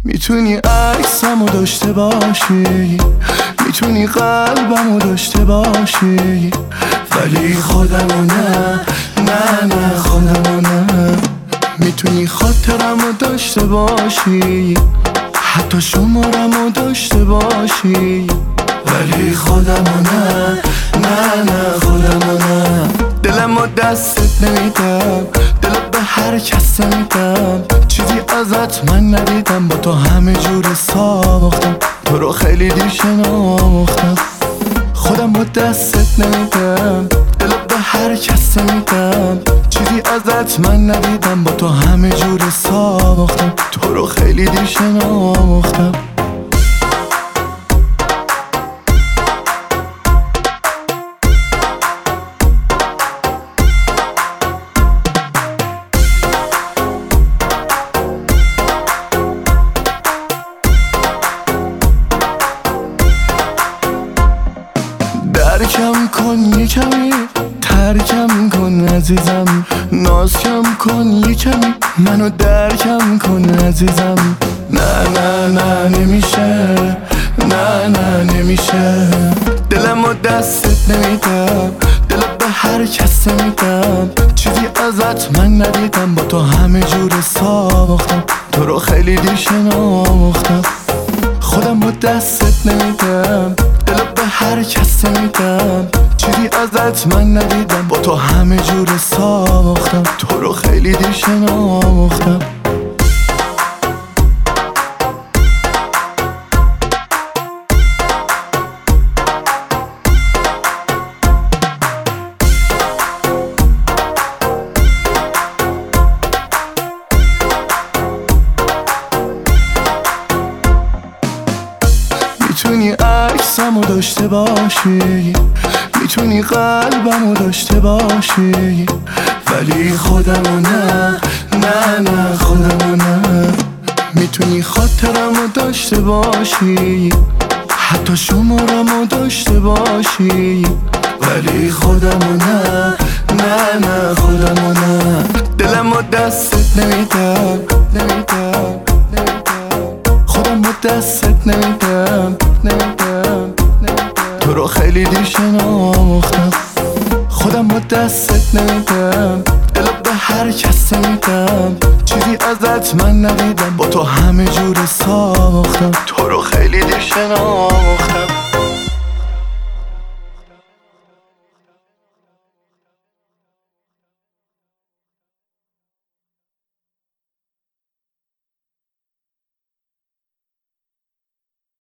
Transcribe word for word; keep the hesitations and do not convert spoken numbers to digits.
میتونی عکسمو داشته باشی، میتونی قلبمو داشته باشی، ولی خودمو نه، نه نه خودمو نه. میتونی خاطرمو داشته باشی، حتی شمارمو داشته باشی، ولی خودمو نه، نه نه خودمو نه. دلمو دستت نمیدم، دلت به هر کس نمیدم، چیزی ازت من ندیدم، با تو همه جور ساختم، تو رو خیلی دیر شناختم. خودم با دستت نمیدم، دلت به هر کس نمیدم، چیزی ازت من ندیدم، با تو همه جور ساختم، تو رو خیلی دیر شناختم. درکم کن یه کمی، ترکم کن عزیزم، ناز کم کن یه کمی، منو درکم کن عزیزم. نه نه نه نمیشه، نه نه نمیشه. دلمو دستت نمیدم، دلت به هر کس نمیدم، چیزی ازت من ندیدم، با تو همه جور ساختم، تو رو خیلی دیر شناختم. خودم با دستت نمیدم، دلت به هر کس نمیدم، چیزی ازت من ندیدم، با تو همه جور ساختم، تو رو خیلی دیر شناختم. میتونی عکسمو داشته باشی، میتونی قلبمو داشته باشی، ولی خودمو نه، نه نه خودمو نه. میتونی خاطرمو داشته باشی، حتی شمارمو داشته باشی، ولی خودمو نه، نه نه خودمو نه. دلمو دستت نمیدم، نمیدم، خودم با دستت نمیدم، نمیدم، تو رو خیلی دیر شناختم. خودم با دستت نمیدم، دلت به هر کس نمیدم، چیزی ازت من ندیدم، با تو همه جور ساختم، تو رو خیلی دیر شناختم.